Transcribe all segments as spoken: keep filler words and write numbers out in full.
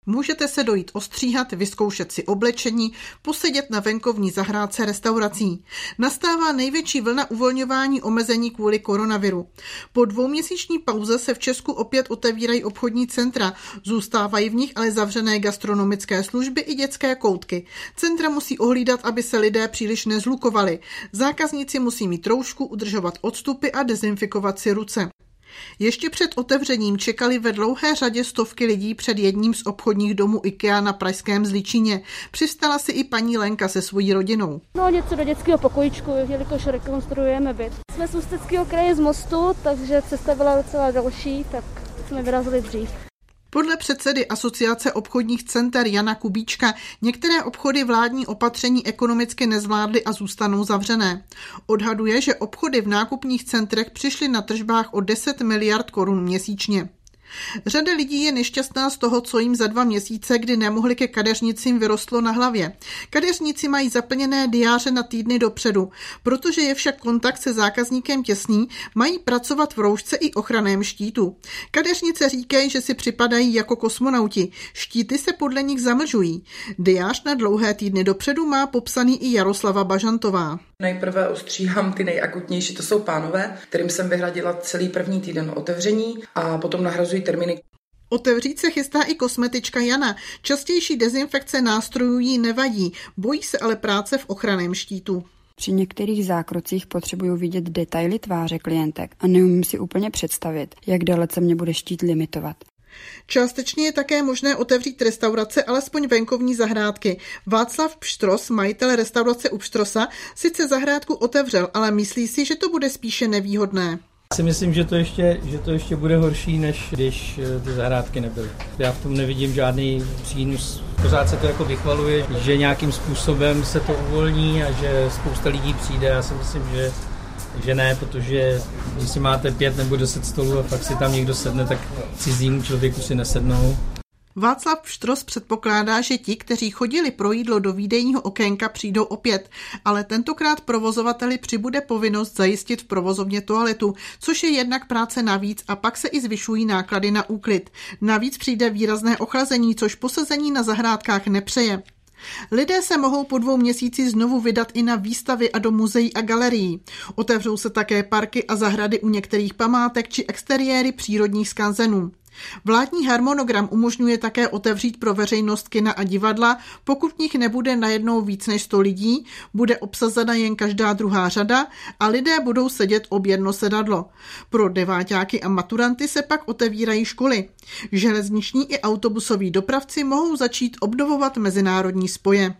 Můžete se dojít ostříhat, vyzkoušet si oblečení, posedět na venkovní zahrádce restaurací. Nastává největší vlna uvolňování omezení kvůli koronaviru. Po dvouměsíční pauze se v Česku opět otevírají obchodní centra, zůstávají v nich ale zavřené gastronomické služby i dětské koutky. Centra musí ohlídat, aby se lidé příliš nezhlukovali. Zákazníci musí mít roušku, udržovat odstupy a dezinfikovat si ruce. Ještě před otevřením čekali ve dlouhé řadě stovky lidí před jedním z obchodních domů IKEA na pražském Zličině. Přistala si i paní Lenka se svojí rodinou. No něco do dětského pokojíčku, jelikož rekonstruujeme byt. Jsme z Ústeckého kraje z Mostu, takže cesta byla docela další, tak jsme vyrazili dřív. Podle předsedy Asociace obchodních center Jana Kubíčka některé obchody vládní opatření ekonomicky nezvládly a zůstanou zavřené. Odhaduje, že obchody v nákupních centrech přišly na tržbách o deset miliard korun měsíčně. Řada lidí je nešťastná z toho, co jim za dva měsíce, kdy nemohli ke kadeřnicím, vyrostlo na hlavě. Kadeřníci mají zaplněné diáře na týdny dopředu. Protože je však kontakt se zákazníkem těsný, mají pracovat v roušce i ochranném štítu. Kadeřnice říkají, že si připadají jako kosmonauti. Štíty se podle nich zamlžují. Diář na dlouhé týdny dopředu má popsaný i Jaroslava Bažantová. Nejprve ostříhám ty nejakutnější, to jsou pánové, kterým jsem vyhradila celý první týden otevření a potom nahrazují termíny. Otevřít se chystá i kosmetička Jana. Častější dezinfekce nástrojů jí nevadí, bojí se ale práce v ochranném štítu. Při některých zákrocích potřebuju vidět detaily tváře klientek a neumím si úplně představit, jak dalece mě bude štít limitovat. Částečně je také možné otevřít restaurace, alespoň venkovní zahrádky. Václav Pštros, majitel restaurace u Pštrosa, sice zahrádku otevřel, ale myslí si, že to bude spíše nevýhodné. Já si myslím, že to ještě, že to ještě bude horší, než když ty zahrádky nebyly. Já v tom nevidím žádný přínos. Pořád se to jako vychvaluje, že nějakým způsobem se to uvolní a že spousta lidí přijde. Já si myslím, že že ne, protože když si máte pět nebo deset stolů a fakt si tam někdo sedne, tak cizímu člověku si nesednou. Václav Pštros předpokládá, že ti, kteří chodili pro jídlo do výdejního okénka, přijdou opět, ale tentokrát provozovateli přibude povinnost zajistit v provozovně toaletu, což je jednak práce navíc a pak se i zvyšují náklady na úklid. Navíc přijde výrazné ochlazení, což posezení na zahrádkách nepřeje. Lidé se mohou po dvou měsíci znovu vydat i na výstavy a do muzeí a galerií. Otevřou se také parky a zahrady u některých památek či exteriéry přírodních skanzenů. Vládní harmonogram umožňuje také otevřít pro veřejnost kina a divadla, pokud v nich nebude najednou víc než sto lidí, bude obsazena jen každá druhá řada a lidé budou sedět ob jedno sedadlo. Pro deváťáky a maturanty se pak otevírají školy. Železniční i autobusoví dopravci mohou začít obnovovat mezinárodní spoje.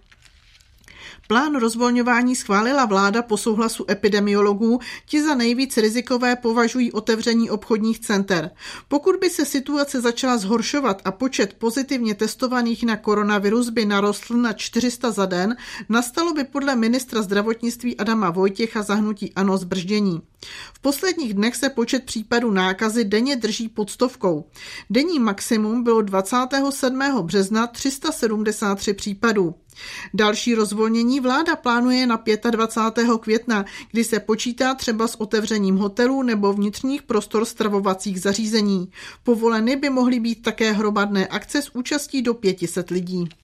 Plán rozvolňování schválila vláda po souhlasu epidemiologů, ti za nejvíc rizikové považují otevření obchodních center. Pokud by se situace začala zhoršovat a počet pozitivně testovaných na koronavirus by narostl na čtyři sta za den, nastalo by podle ministra zdravotnictví Adama Vojtěcha za hnutí ANO zbrzdění. V posledních dnech se počet případů nákazy denně drží pod stovkou. Denní maximum bylo dvacátého sedmého března tři sta sedmdesát tři případů. Další rozvolnění vláda plánuje na dvacátého pátého května, kdy se počítá třeba s otevřením hotelů nebo vnitřních prostor stravovacích zařízení. Povoleny by mohly být také hromadné akce s účastí do pěti set lidí.